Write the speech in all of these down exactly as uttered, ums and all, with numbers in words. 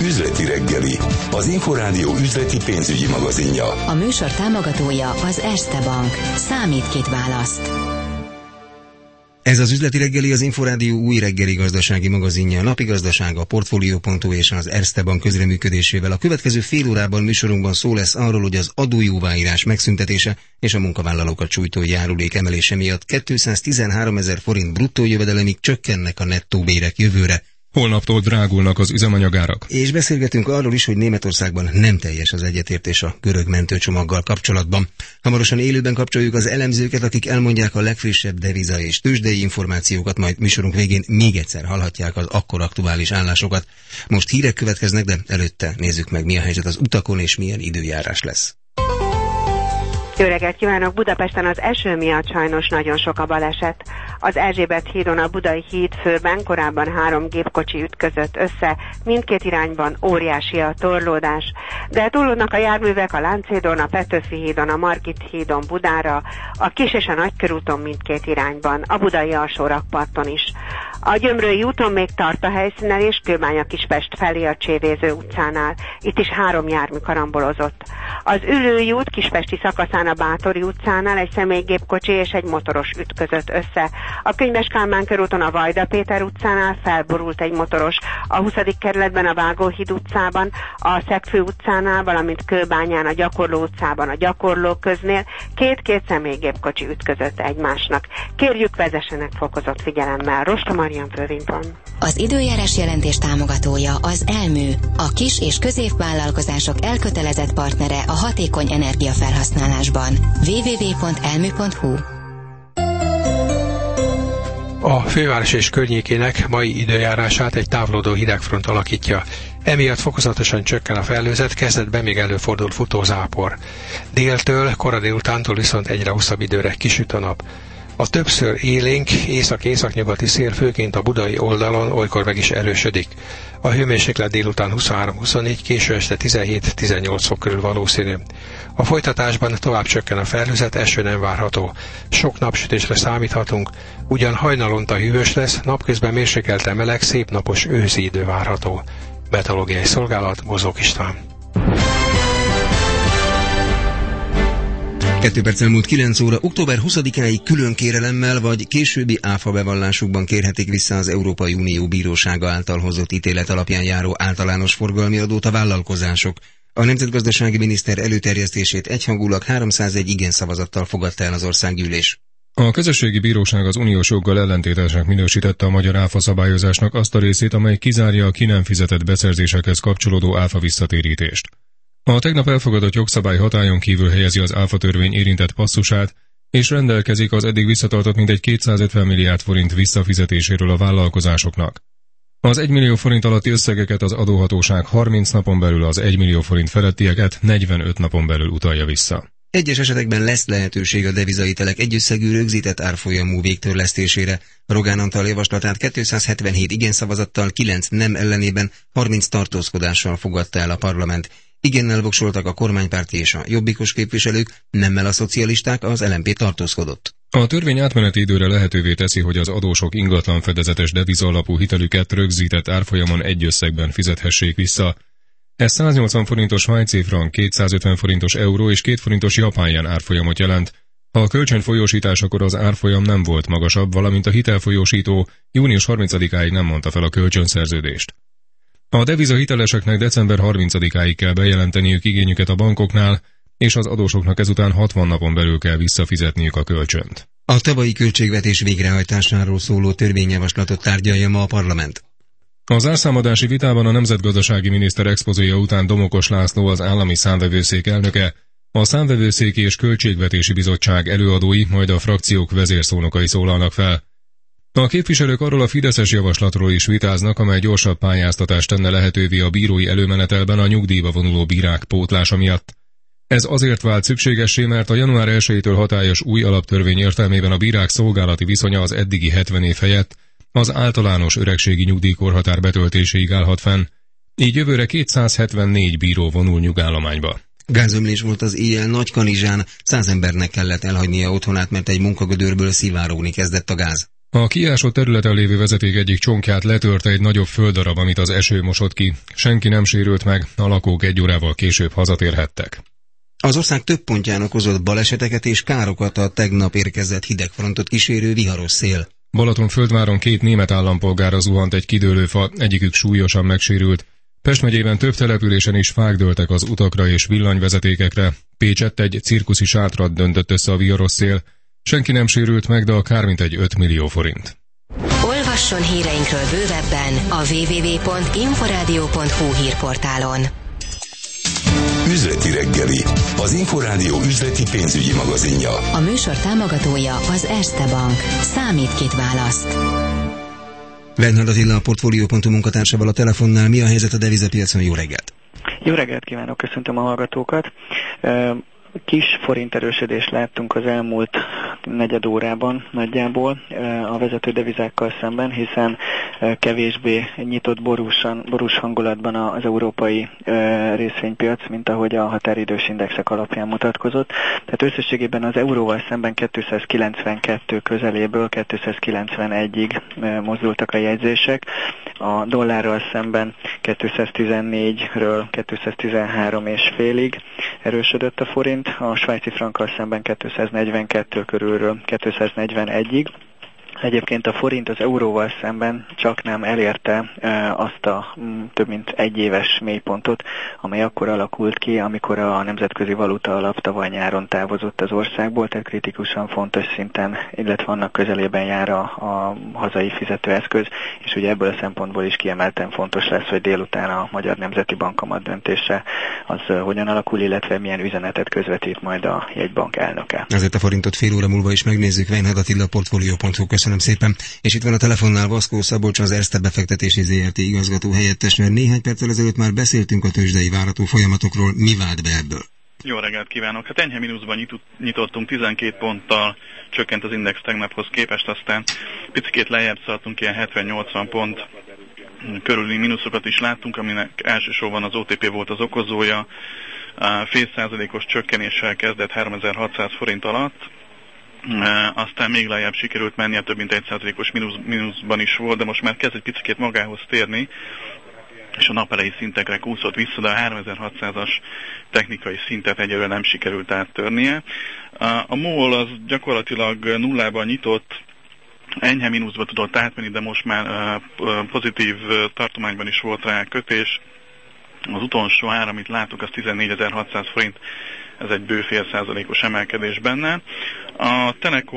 Üzleti reggeli, az Inforádió üzleti pénzügyi magazinja. A műsor támogatója az Erste Bank. Számít, kit választ. Ez az Üzleti reggeli, az Inforádió új reggeli gazdasági magazinja, a napi gazdaság, a Portfolio pont hu és az Erste Bank közreműködésével. A következő fél órában műsorunkban szó lesz arról, hogy az adójóváírás megszüntetése és a munkavállalókat sújtó járulék emelése miatt kétszáztizenháromezer forint bruttó jövedelemig csökkennek a nettó bérek jövőre. Holnaptól drágulnak az üzemanyagárak. És beszélgetünk arról is, hogy Németországban nem teljes az egyetértés a görög mentőcsomaggal kapcsolatban. Hamarosan élőben kapcsoljuk az elemzőket, akik elmondják a legfrissebb deviza és tőzsdei információkat, majd műsorunk végén még egyszer hallhatják az akkor aktuális állásokat. Most hírek következnek, de előtte nézzük meg, mi a helyzet az utakon és milyen időjárás lesz. Jó reggelt kívánok! Budapesten az eső miatt sajnos nagyon sok a baleset. Az Erzsébet hídon a Budai híd főben korábban három gépkocsi ütközött össze, mindkét irányban óriási a torlódás. De torlódnak a járművek a Lánchídon, a Petőfi hídon, a Margit hídon Budára, a Kis és a Nagykörúton mindkét irányban, a budai alsó rakparton is. A Gyömrői úton még tart a helyszínelés Kőbánya-Kispest felé a Csévéző utcánál. Itt is három jármű karambolozott. Az Üllői út kispesti szakaszán a Bátori utcánál egy személygépkocsi és egy motoros ütközött össze. A Könyves Kálmán körúton a Vajda Péter utcánál felborult egy motoros. A huszadik kerületben a Vágóhíd utcában, a Szegfő utcánál, valamint Kőbányán a Gyakorló utcában a Gyakorló köznél két-két személygépkocsi ütközött egymásnak. Kérjük, vezessenek fokozott figyelemmel. Rosta Marian fővénypont. Az időjárás jelentés támogatója az Elmű, a kis és középvállalkozások elkötelezett partnere a hatékony energiafelhasználásban. double-u double-u double-u pont elmű pont hu. A főváros és környékének mai időjárását egy távolodó hidegfront alakítja. Emiatt fokozatosan csökken a felhőzet, kezdetben még előfordul futózápor. Déltől, kora délutántól viszont egyre hosszabb időre kisüt a nap. A többször élénk észak-északnyugati szél főként a budai oldalon olykor meg is erősödik. A hőmérséklet délután huszonhárom-huszonnégy, késő este tizenhét-tizennyolc fok körül valószínű. A folytatásban tovább csökken a felhőzet, eső nem várható. Sok napsütésre számíthatunk, ugyan hajnalonta hűvös lesz, napközben mérsékelten meleg, szép napos őszi idő várható. Meteorológiai szolgálat, Bozók István. Kettő perccel múlt kilenc óra, október huszadikáig külön kérelemmel vagy későbbi áfa bevallásukban kérhetik vissza az Európai Unió bírósága által hozott ítélet alapján járó általános forgalmi adót a vállalkozások. A nemzetgazdasági miniszter előterjesztését egyhangulag háromszázegy igen szavazattal fogadta el az országgyűlés. A közösségi bíróság az uniós joggal ellentétesnek minősítette a magyar áfa szabályozásnak azt a részét, amely kizárja a ki nem fizetett beszerzésekhez kapcsolódó áfa visszatérítést. A tegnap elfogadott jogszabály hatályon kívül helyezi az áfa törvény érintett passzusát, és rendelkezik az eddig visszatartott mintegy kétszázötven milliárd forint visszafizetéséről a vállalkozásoknak. Az egy millió forint alatti összegeket az adóhatóság harminc napon belül, az egy millió forint felettieket negyvenöt napon belül utalja vissza. Egyes esetekben lesz lehetőség a devizahitelek egyösszegű rögzített árfolyamú végtörlesztésére. Rogán Antal javaslatát kétszázhetvenhét igen szavazattal, kilenc nem ellenében, harminc tartózkodással fogadta el a parlament. Igennel voksoltak a kormánypárti és a jobbikos képviselők, nemmel a szocialisták, az el em pé tartózkodott. A törvény átmeneti időre lehetővé teszi, hogy az adósok ingatlan fedezetes deviza alapú hitelüket rögzített árfolyamon egy összegben fizethessék vissza. Ez száznyolcvan forintos svájci frank, kétszázötven forintos euró és két forintos japán jen árfolyamot jelent. Ha a kölcsön folyósításakor az árfolyam nem volt magasabb, valamint a hitelfolyósító június harmincadikáig nem mondta fel a kölcsönszerződést. A devizahiteleseknek december harmincadikáig kell bejelenteniük igényüket a bankoknál, és az adósoknak ezután hatvan napon belül kell visszafizetniük a kölcsönt. A tavalyi költségvetés végrehajtásáról szóló törvényjavaslatot tárgyalja ma a parlament. A zárszámadási vitában a nemzetgazdasági miniszter expozéja után Domokos László, az állami számvevőszék elnöke, a számvevőszéki és költségvetési bizottság előadói, majd a frakciók vezérszónokai szólalnak fel. A képviselők arról a fideszes javaslatról is vitáznak, amely gyorsabb pályáztatást tenne lehetővé a bírói előmenetelben a nyugdíjba vonuló bírák pótlása miatt. Ez azért vált szükségessé, mert a január elsejétől hatályos új alaptörvény értelmében a bírák szolgálati viszonya az eddigi hetven év helyett az általános öregségi nyugdíjkorhatár betöltéséig állhat fenn, így jövőre kétszázhetvennégy bíró vonul nyugállományba. Gázömlés volt az éjjel Nagykanizsán, száz embernek kellett elhagynia otthonát, mert egy munkagödörből szivárogni kezdett a gáz. A kiásott területen lévő vezeték egyik csonkját letörte egy nagyobb földdarab, amit az eső mosott ki. Senki nem sérült meg, a lakók egy órával később hazatérhettek. Az ország több pontján okozott baleseteket és károkat a tegnap érkezett hidegfrontot kísérő viharos szél. Balatonfürdváron két német állampolgára zuhant egy kidőlő fa, egyikük súlyosan megsérült. Pest megyében több településen is fák dőltek az utakra és villanyvezetékekre. Pécsett egy cirkuszi sátrat döntött össze a viharos szél. Senki nem sérült meg, de a kár mintegy öt millió forint. Olvasson híreinkről bővebben a double-u double-u double-u pont inforádió pont hu hírportálon. Üzleti reggeli, az Inforádió üzleti pénzügyi magazinja. A műsor támogatója az Erste Bank. Számít, kit választ. Weinhard Attila, a Portfolio pont hu munkatársával a telefonnál. Mi a helyzet a devizapiacon? Jó reggelt! Jó reggelt kívánok, köszöntöm a hallgatókat! Kis forint erősödést láttunk az elmúlt negyed órában nagyjából a vezető devizákkal szemben, hiszen kevésbé nyitott borúsan, borús hangulatban az európai részvénypiac, mint ahogy a határidős indexek alapján mutatkozott. Tehát összességében az euróval szemben kétszázkilencvenkettő közeléből kétszázkilencvenegyig mozdultak a jegyzések, a dollárral szemben kétszáztizennégyről kétszáztizenhárom és félig erősödött a forint, a svájci frankkal szemben kétszáznegyvenkettő körülről kétszáznegyvenegyig. Egyébként a forint az euróval szemben csak nem elérte e, azt a m, több mint egy éves mélypontot, amely akkor alakult ki, amikor a Nemzetközi Valuta Alap tavaly nyáron távozott az országból, tehát kritikusan fontos szinten, illetve annak közelében jár a, a hazai fizetőeszköz, és ugye ebből a szempontból is kiemelten fontos lesz, hogy délután a Magyar Nemzeti Bank kamat döntése az uh, hogyan alakul, illetve milyen üzenetet közvetít majd a jegybank elnöke. Ezért a forintot fél óra múlva is megnézzük. Weinhard Attila, Portfolio pont hu. Köszönöm szépen. És itt van a telefonnál Vaszkó Szabolcs, az Erste befektetési zé er té igazgató helyettes, mert néhány perccel ezelőtt már beszéltünk a tőzsdei várató folyamatokról. Mi vált be ebből? Jó reggelt kívánok! Hát enyhe mínuszban nyitottunk, tizenkét ponttal csökkent az index tegnaphoz képest, aztán picikét lejjebb szaladtunk, ilyen hetven-nyolcvan pont körüli mínuszokat is láttunk, aminek elsősorban az o té pé volt az okozója. Fél százalékos csökkenéssel kezdett háromezer-hatszáz forint alatt, aztán még lejjebb sikerült mennie, több mint egy százalékos mínusz, mínuszban is volt, de most már kezd egy picit magához térni, és a napelei szintekre kúszott vissza, de a háromezer-hatszázas technikai szintet egyelőre nem sikerült áttörnie. A MOL az gyakorlatilag nullában nyitott, enyhe mínuszba tudott átmenni, de most már pozitív tartományban is volt rá kötés. Az utolsó ár, amit látok, az tizennégyezer-hatszáz forint, ez egy bő fél százalékos emelkedés benne. A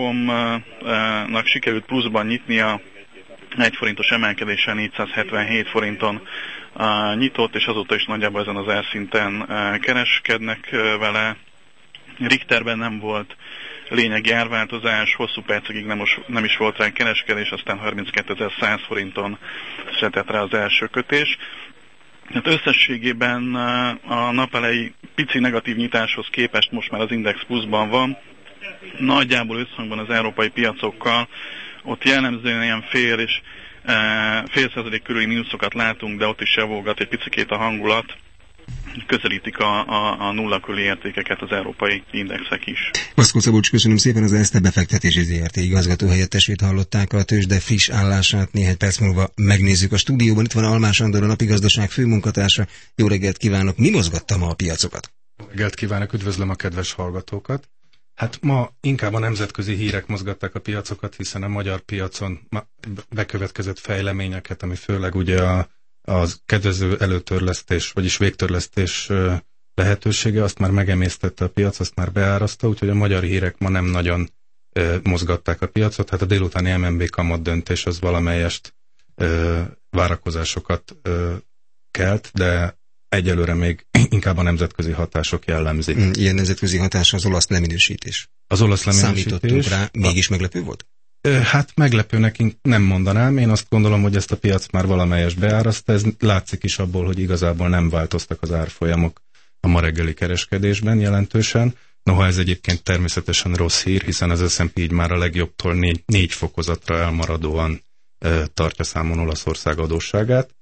Telekomnak sikerült pluszban nyitnia, egy forintos emelkedéssel négyszázhetvenhét forinton nyitott, és azóta is nagyjából ezen az elszinten kereskednek vele. Richterben nem volt lényegi árváltozás, hosszú percekig nem, nem is volt rá kereskedés, aztán harminckétezer-száz forinton született rá az első kötés. Hát összességében a napelei pici negatív nyitáshoz képest most már az index pluszban van. Nagyjából összhangban az európai piacokkal, ott jellemzően ilyen fél és e, fél százalék körüli mínuszokat látunk, de ott is javulgat egy picikét a hangulat. Közelítik a, a, a nulla körüli értékeket az európai indexek is. Vaszkó Szabolcs, köszönöm szépen, az Erste befektetési zé er té igazgató helyettesét hallották, a tőzsde friss állását néhány perc múlva megnézzük a stúdióban. Itt van Almás Andor, a napigazdaság főmunkatársa. Jó reggelt kívánok! Mi mozgatta ma a piacokat? Jó reggelt kívánok, üdvözlöm a kedves hallgatókat! Hát ma inkább a nemzetközi hírek mozgatták a piacokat, hiszen a magyar piacon bekövetkezett fejleményeket, ami főleg ugye a az kedvező előtörlesztés, vagyis végtörlesztés lehetősége, azt már megemésztette a piac, azt már beáraszta, úgyhogy a magyar hírek ma nem nagyon ö, mozgatták a piacot. Hát a délutáni em en bé kamat döntés az valamelyest ö, várakozásokat ö, kelt, de egyelőre még inkább a nemzetközi hatások jellemzik. Ilyen nemzetközi hatás az olasz leminősítés. Az olasz leminősítés. Számítottunk rá, mégis meglepő volt? Hát meglepőnek nem mondanám, én azt gondolom, hogy ezt a piac már valamelyest beáraszta, ez látszik is abból, hogy igazából nem változtak az árfolyamok a ma reggeli kereskedésben jelentősen. Noha ez egyébként természetesen rossz hír, hiszen az es and pé így már a legjobbtól négy, négy fokozatra elmaradóan e, tartja számon Olaszország adósságát.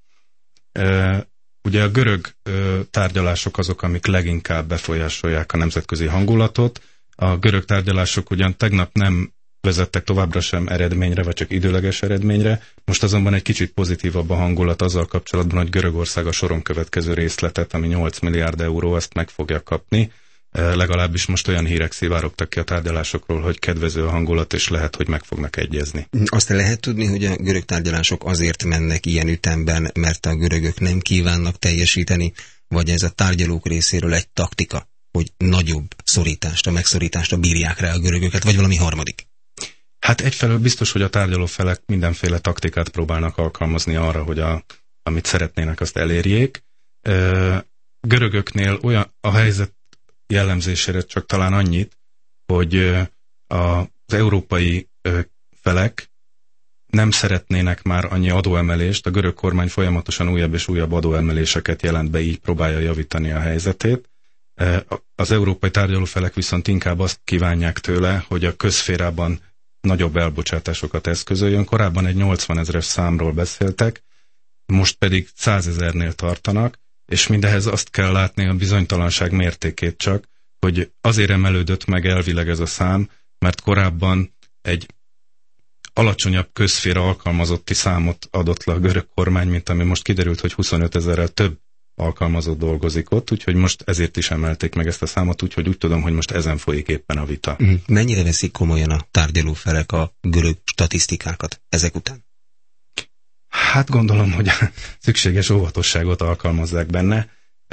E, ugye a görög e, tárgyalások azok, amik leginkább befolyásolják a nemzetközi hangulatot. A görög tárgyalások ugyan tegnap nem vezettek továbbra sem eredményre, vagy csak időleges eredményre. Most azonban egy kicsit pozitívabb a hangulat azzal kapcsolatban, hogy Görögország a soron következő részletet, ami nyolc milliárd euró, azt meg fogja kapni. Legalábbis most olyan hírek szivárogtak ki a tárgyalásokról, hogy kedvező a hangulat, és lehet, hogy meg fognak egyezni. Azt lehet tudni, hogy a görög tárgyalások azért mennek ilyen ütemben, mert a görögök nem kívánnak teljesíteni, vagy ez a tárgyalók részéről egy taktika, hogy nagyobb szorítást, a megszorításra bírják rá a görögöket, vagy valami harmadik? Hát egyfelől biztos, hogy a tárgyaló felek mindenféle taktikát próbálnak alkalmazni arra, hogy a, amit szeretnének, azt elérjék. Görögöknél olyan a helyzet jellemzésére csak talán annyit, hogy az európai felek nem szeretnének már annyi adóemelést, a görög kormány folyamatosan újabb és újabb adóemeléseket jelent be, így próbálja javítani a helyzetét. Az európai tárgyalófelek viszont inkább azt kívánják tőle, hogy a közszférában nagyobb elbocsátásokat eszközöljön. Korábban egy nyolcvan ezres számról beszéltek, most pedig százezernél tartanak, és mindehez azt kell látni a bizonytalanság mértékét csak, hogy azért emelődött meg elvileg ez a szám, mert korábban egy alacsonyabb közszféra alkalmazotti számot adott le a görög kormány, mint ami most kiderült, hogy huszonöt ezerrel több alkalmazott dolgozik ott, úgyhogy most ezért is emelték meg ezt a számot, úgyhogy úgy tudom, hogy most ezen folyik éppen a vita. Mennyire veszik komolyan a tárgyalófelek a görög statisztikákat ezek után? Hát gondolom, hogy szükséges óvatosságot alkalmazzák benne.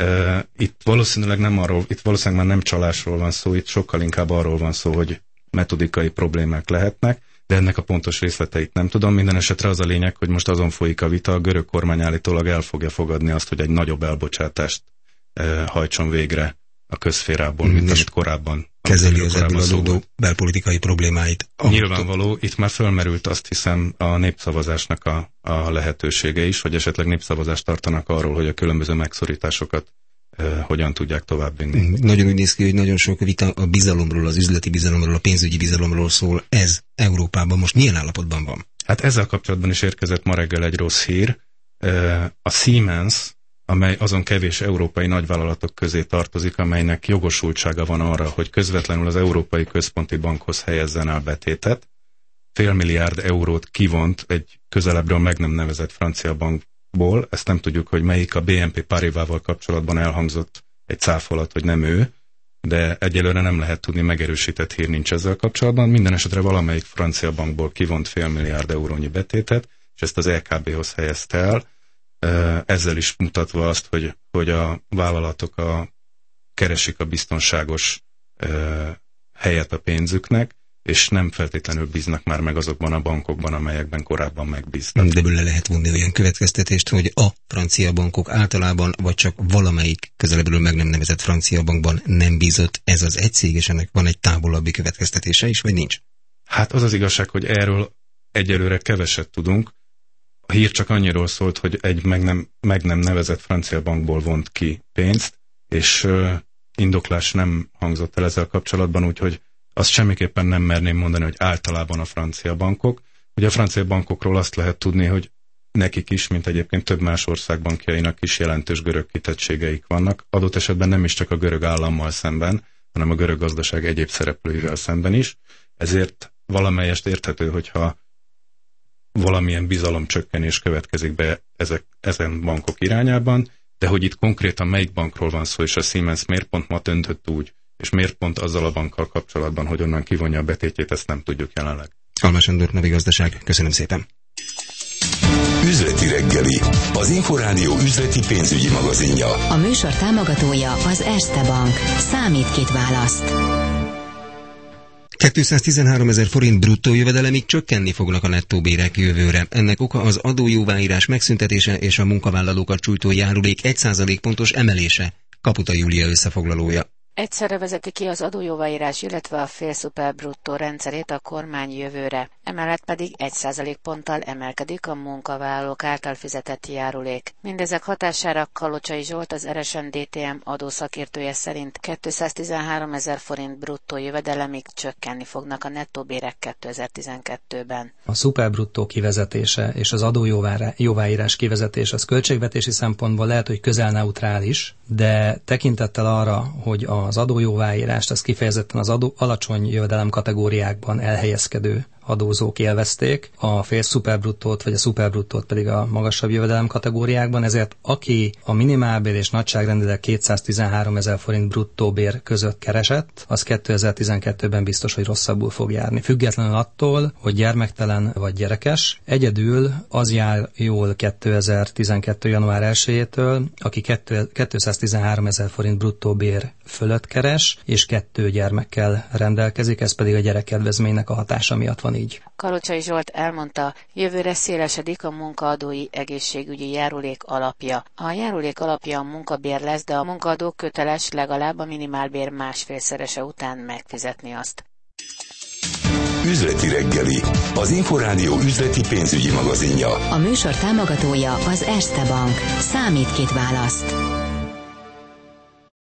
Itt valószínűleg nem arról, itt valószínűleg már nem csalásról van szó, itt sokkal inkább arról van szó, hogy metodikai problémák lehetnek, de ennek a pontos részleteit nem tudom. Minden esetre az a lényeg, hogy most azon folyik a vita, a görög kormány állítólag el fogja fogadni azt, hogy egy nagyobb elbocsátást hajtson végre a közszférából, mint mm, amit korábban. Kezeli az ebből adódó belpolitikai problémáit. Nyilvánvaló, itt már fölmerült azt hiszem a népszavazásnak a, a lehetősége is, hogy esetleg népszavazást tartanak arról, hogy a különböző megszorításokat eh, hogyan tudják továbbvinni. Mm, nagyon úgy néz ki, hogy nagyon sok vita a bizalomról, az üzleti bizalomról, a pénzügyi bizalomról szól. Ez Európában most milyen állapotban van? Hát ezzel kapcsolatban is érkezett ma reggel egy rossz hír. Eh, a Siemens, amely azon kevés európai nagyvállalatok közé tartozik, amelynek jogosultsága van arra, hogy közvetlenül az Európai Központi Bankhoz helyezzen el betétet. Fél milliárd eurót kivont egy közelebbről meg nem nevezett francia bankból. Ezt nem tudjuk, hogy melyik, a bé en pé Paribával kapcsolatban elhangzott egy cáfolat, hogy nem ő, de egyelőre nem lehet tudni, megerősített hír nincs ezzel kapcsolatban. Minden esetre valamelyik francia bankból kivont fél milliárd eurónyi betétet, és ezt az é ká béhoz helyezte el. Ezzel is mutatva azt, hogy, hogy a vállalatok a, keresik a biztonságos uh, helyet a pénzüknek, és nem feltétlenül bíznak már meg azokban a bankokban, amelyekben korábban megbíztak. De belőle lehet vonni olyan következtetést, hogy a francia bankok általában, vagy csak valamelyik közelebbről meg nem nevezett francia bankban nem bízott ez az egy cég, és ennek van egy távolabbi következtetése is, vagy nincs? Hát az az igazság, hogy erről egyelőre keveset tudunk. A hír csak annyiról szólt, hogy egy meg nem, meg nem nevezett francia bankból vont ki pénzt, és uh, indoklás nem hangzott el ezzel kapcsolatban, úgyhogy azt semmiképpen nem merném mondani, hogy általában a francia bankok. Ugye a francia bankokról azt lehet tudni, hogy nekik is, mint egyébként több más ország bankjainak is jelentős görög kitettségeik vannak. Adott esetben nem is csak a görög állammal szemben, hanem a görög gazdaság egyéb szereplőivel szemben is. Ezért valamelyest érthető, hogyha valamilyen bizalomcsökkenés következik be ezek, ezen bankok irányában, de hogy itt konkrétan melyik bankról van szó, és a Siemens miért pont ma döntött úgy, és miért pont azzal a bankkal kapcsolatban, hogy onnan kivonja a betétjét, ezt nem tudjuk jelenleg. Almás Sándor, Navigazdaság, köszönöm szépen. Üzleti reggeli, az Inforádió üzleti pénzügyi magazinja. A műsor támogatója az Erste Bank. Számít, kit választ. kétszáztizenhárom ezer forint bruttó jövedelemig csökkenni fognak a nettó bérek jövőre. Ennek oka az adójóváírás megszüntetése és a munkavállalókat sújtó járulék egy százalék pontos emelése. Kaputa Júlia összefoglalója. Egyszerre vezeti ki az adójóváírás, illetve a félszuper bruttó rendszerét a kormány jövőre. Emellett pedig egy százalékponttal emelkedik a munkavállalók által fizetett járulék. Mindezek hatására Kalocsai Zsolt, az er es en dé té em adószakértője szerint kétszáztizenhárom ezer forint bruttó jövedelemig csökkenni fognak a nettó bérek kétezer-tizenkettőben. A szuperbruttó kivezetése és az adójóváírás kivezetése az költségvetési szempontból lehet, hogy közel neutrális, de tekintettel arra, hogy a az adójóváírást, ezt kifejezetten az adó, alacsony jövedelem kategóriákban elhelyezkedő adózók élvezték, a fél szuperbruttót vagy a szuperbruttót pedig a magasabb jövedelem kategóriákban, ezért aki a minimálbér és nagyságrendileg kétszáztizenhárom ezer forint bruttó bér között keresett, az kétezer-tizenkettőben biztos, hogy rosszabbul fog járni. Függetlenül attól, hogy gyermektelen vagy gyerekes, egyedül az jár jól kétezer-tizenkettő január elsejétől, aki kétszáztizenhárom ezer forint bruttó bér fölött keres, és kettő gyermekkel rendelkezik, ez pedig a gyerekkedvezménynek a hatása miatt van így. Kalocsai Zsolt elmondta, jövőre szélesedik a munkaadói egészségügyi járulék alapja. A járulék alapja a munkabér lesz, de a munkaadó köteles legalább a minimálbér másfélszerese után megfizetni azt. Üzleti reggeli, az Inforádió üzleti pénzügyi magazinja. A műsor támogatója az Erste Bank. Számít, kit választ.